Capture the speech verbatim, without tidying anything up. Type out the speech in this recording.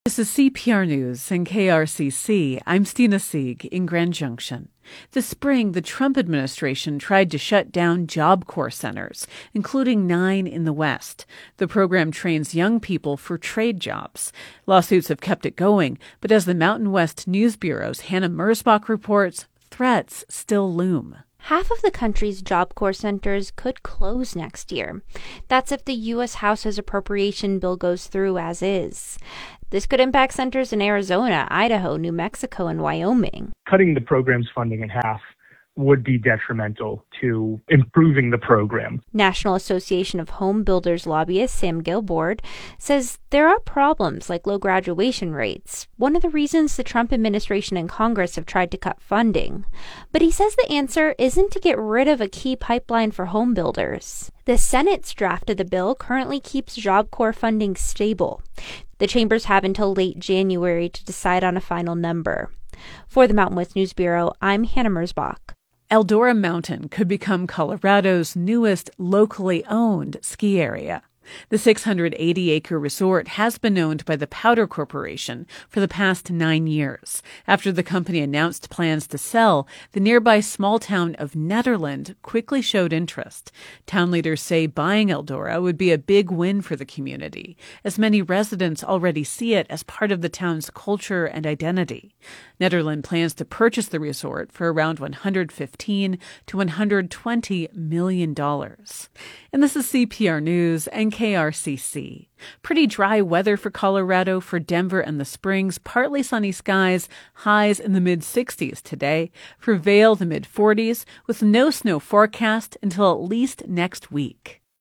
This is C P R News and K R C C. I'm Stina Sieg in Grand Junction. This spring, the Trump administration tried to shut down Job Corps centers, including nine in the West. The program trains young people for trade jobs. Lawsuits have kept it going, but as the Mountain West News Bureau's Hannah Mersbach reports, threats still loom. Half of the country's Job Corps centers could close next year. That's if the U S House's appropriation bill goes through as is. This could impact centers in Arizona, Idaho, New Mexico, and Wyoming. Cutting the program's funding in half would be detrimental to improving the program. National Association of Home Builders lobbyist Sam Gilbord says there are problems like low graduation rates, one of the reasons the Trump administration and Congress have tried to cut funding. But he says the answer isn't to get rid of a key pipeline for home builders. The Senate's draft of the bill currently keeps Job Corps funding stable. The chambers have until late January to decide on a final number. For the Mountain West News Bureau, I'm Hannah Mersbach. Eldora Mountain could become Colorado's newest locally owned ski area. The six hundred eighty acre resort has been owned by the Powder Corporation for the past nine years. After the company announced plans to sell, the nearby small town of Nederland quickly showed interest. Town leaders say buying Eldora would be a big win for the community, as many residents already see it as part of the town's culture and identity. Nederland plans to purchase the resort for around one hundred fifteen to one hundred twenty million dollars. And this is C P R News and K R C C. Pretty dry weather for Colorado, for Denver and the Springs. Partly sunny skies, highs in the mid sixties today. For Vail, the mid forties, with no snow forecast until at least next week.